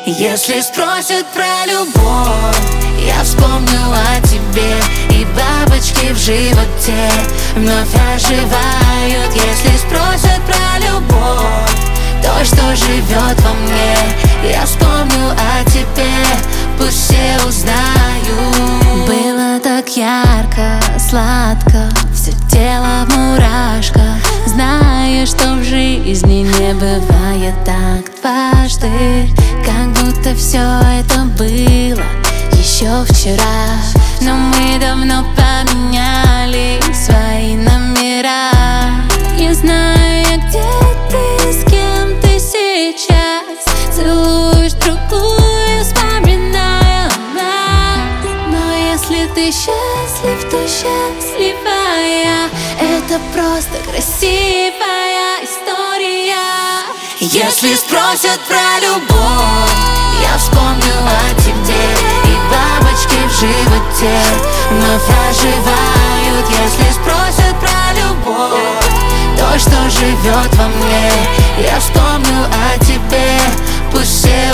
Если спросят про любовь, я вспомню о тебе, и бабочки в животе вновь оживают. Если спросят про любовь, то, что живет во мне, я вспомню о тебе, пусть все узнают. Было так ярко, сладко, все тело в мурашках, зная, что в жизни не бывает так дважды. Как будто все это было еще вчера, но мы давно поменяли свои номера. Не знаю я, где ты, с кем ты сейчас целуешь другую, вспоминая нас. Но если ты счастлив, то счастливая, это просто красивая история. Если спросят про любовь, я вспомню о тебе, и бабочки в животе вновь оживают. Если спросят про любовь, то, что живет во мне, я вспомню о тебе, пусть все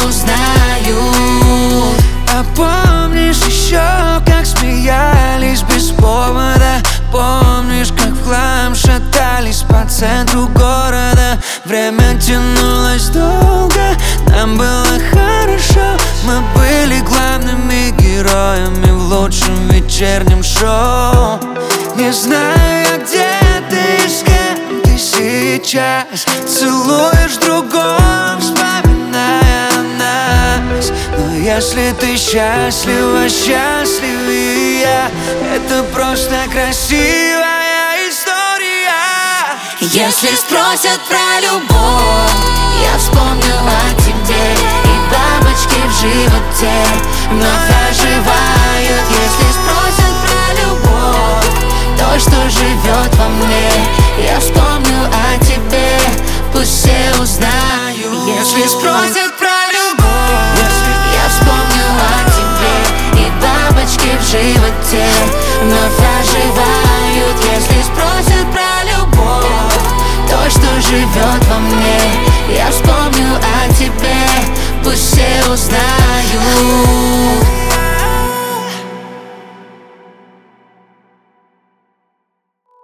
узнают. А помнишь еще, как смеялись без повода? Помнишь, как в хлам шатались по центру города? Время тянулось долго, нам было хорошо. Мы были главными героями в лучшем вечернем шоу. Не знаю я, где ты, с кем ты сейчас целуешь другого, вспоминая нас. Но если ты счастлива, счастливее я, это просто красивая история. Если спросят про любовь, я вспомню о тебе, и бабочки в животе вновь оживают. Если спросят про любовь, то, что живет во мне, я вспомню о тебе, пусть все узнают. Если спросят про любовь, я вспомню о тебе, и бабочки в животе вновь оживают. Если спросят про любовь, то, что живет во мне, я вспомню о тебе, пусть все узнают.